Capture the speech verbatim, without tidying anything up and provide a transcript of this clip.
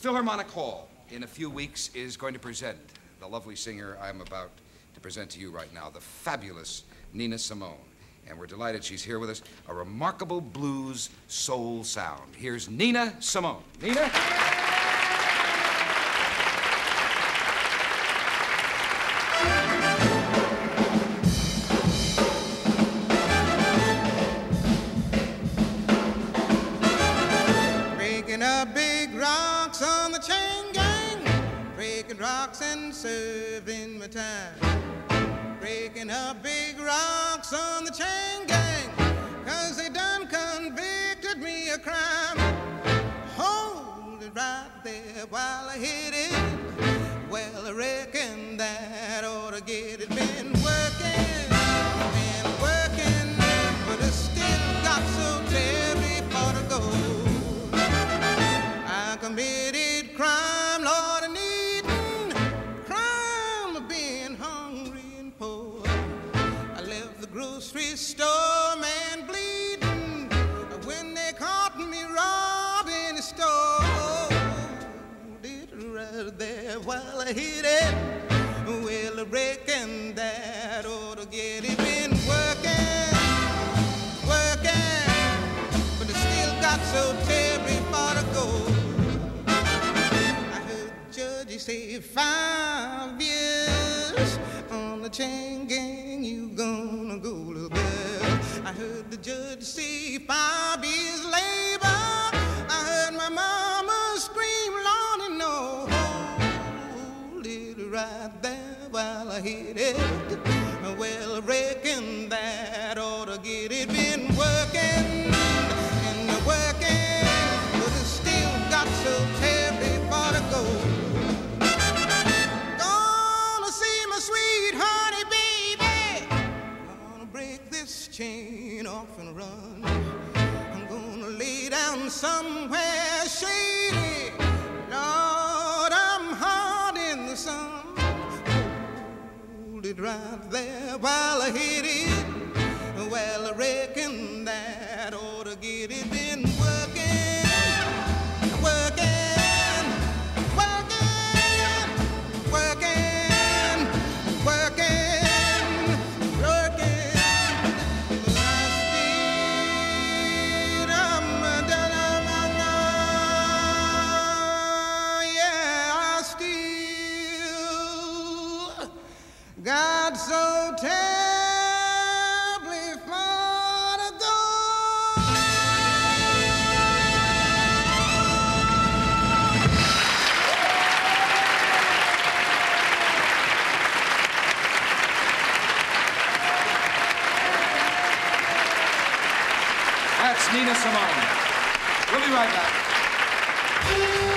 Philharmonic Hall in a few weeks is going to present the lovely singer I'm about to present to you right now, the fabulous Nina Simone. And we're delighted she's here with us. A remarkable blues soul sound. Here's Nina Simone. Nina? Breaking up big rocks on the chain gang, breaking rocks and serving my time. Breaking up big rocks on the chain gang, 'cause they done convicted me of crime. Hold it right there while I hit it. Well, I reckon that ought to get it. Been working and working, but I still got so terribly far to go. I committed crime, Lord, and eating crime of being hungry and poor. I left the grocery store, man, bleeding when they caught me robbing a store. Did it right there while I hit it. Well, I reckon that ought to get it. Been working, working, but I still got so terribly far to go. You say five years on the chain gang, you gonna go, little girl. I heard the judge say five years labor. I heard my mama scream, Lord, and no. Hold it right there while I hit it. Well, I reckon that ought to get it. Been working and working, but I still got so terribly far to go. Sweet honey, baby, gonna break this chain off and run. I'm gonna lay down somewhere shady. Lord, I'm hard in the sun. Hold it right there while I hit it. Well, I reckon that ought to get it. Been working, working, working, working. Got so terribly far to go. That's Nina Simone. We'll be right back.